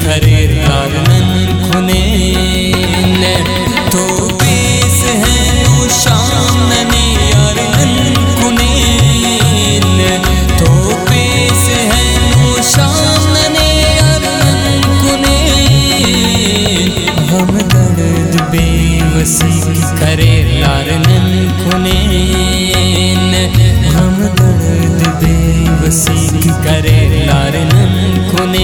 खरे लारनन खुने तो पेस है नो शामने यारनन खुने तो पेस है नो शामने यारनन खुने हम दर्द बेवसी खरे लारनन खुने हम दर्द बेवसी करे लारनन खुने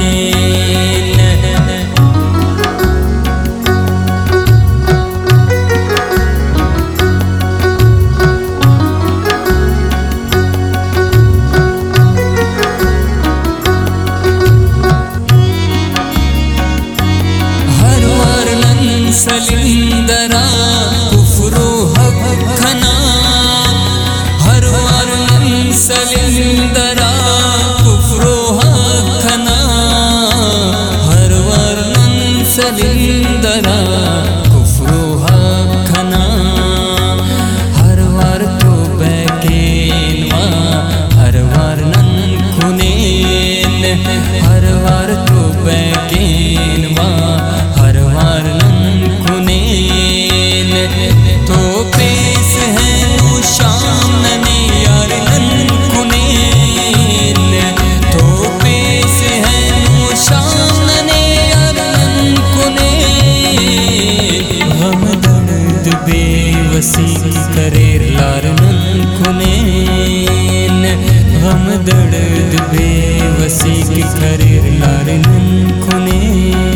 हर वर्णन सलिंदरा कुफरो हक खना हर वर्णन सलिंदरा कुफरो हक खना हर वर्णन सलिंदरा कुफरो हक खना हर वार तो बैकेनवा हर वर्णन खुनेन हर वार तो बैकेनवा हर वर्णन खुनेन तो पेस है नो शामने यारनन खुनेन तो पेस है नो शामने यारनन खुनेन हम दर्द बेवसी करे लारनन खुनेन हम दर्द बेवसी करे लारनन खुनेन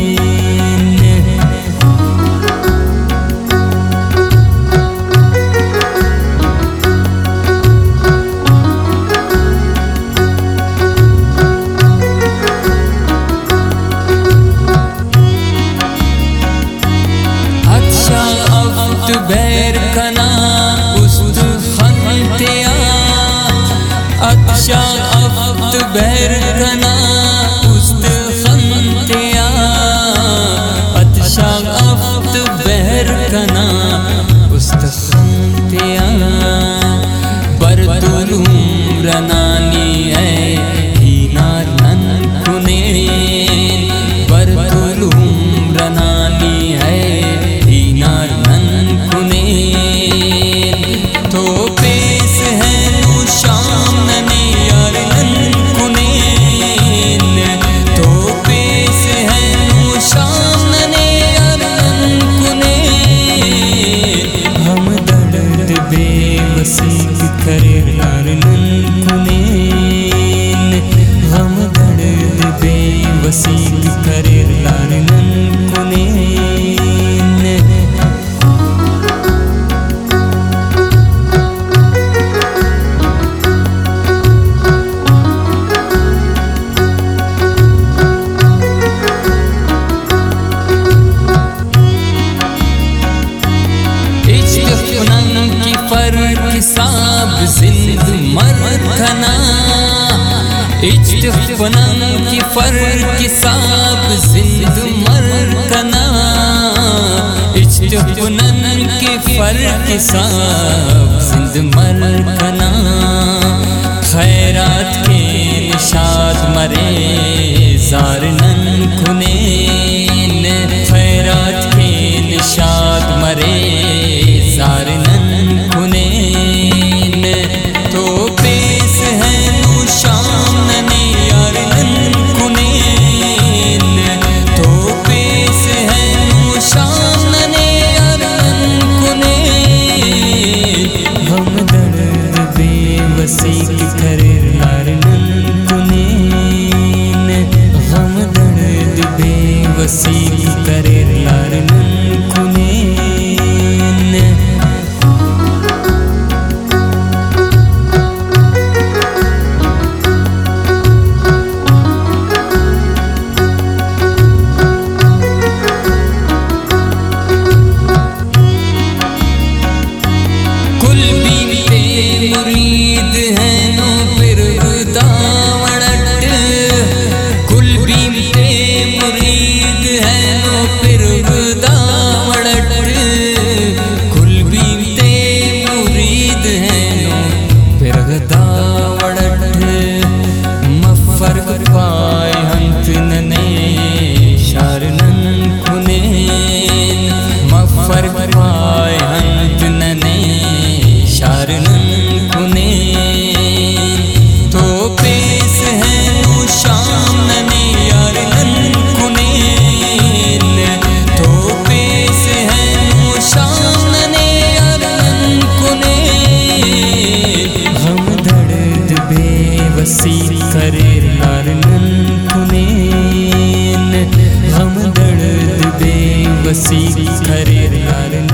बैर कना उस्त खंतिया अच्छा अफ्त बैर कना उस्त खंतिया अच्छा अफ्त बैर कना उस्त खंतिया बरतुलूम रनानी है हीनार नन खुने बरतुलूम रनानी है हीनार तो पेस है नो शामने यारनन खुनेन तो पेस है नो शामने यारनन खुनेन हम दर्द बेवसी करे लारनन खुनेन हम दर्द बेवसी करे लारनन खुनेन साब जिंद मर खना इज्तिफनन की फर्क साब जिंद मर खना इज्तिफनन की फर्क साब जिंद मर खना खैरात के निशाद मरे ज़ारनन खुनेन खैरात के निशाद मरे ज़ारनन खुनेन तो पेस है नो शामने यारनन खुनेन तो पेस है नो शामने यारनन खुनेन हम दर्द बेवसी करे लारनन खुनेन हम दर्द वसी खरीदार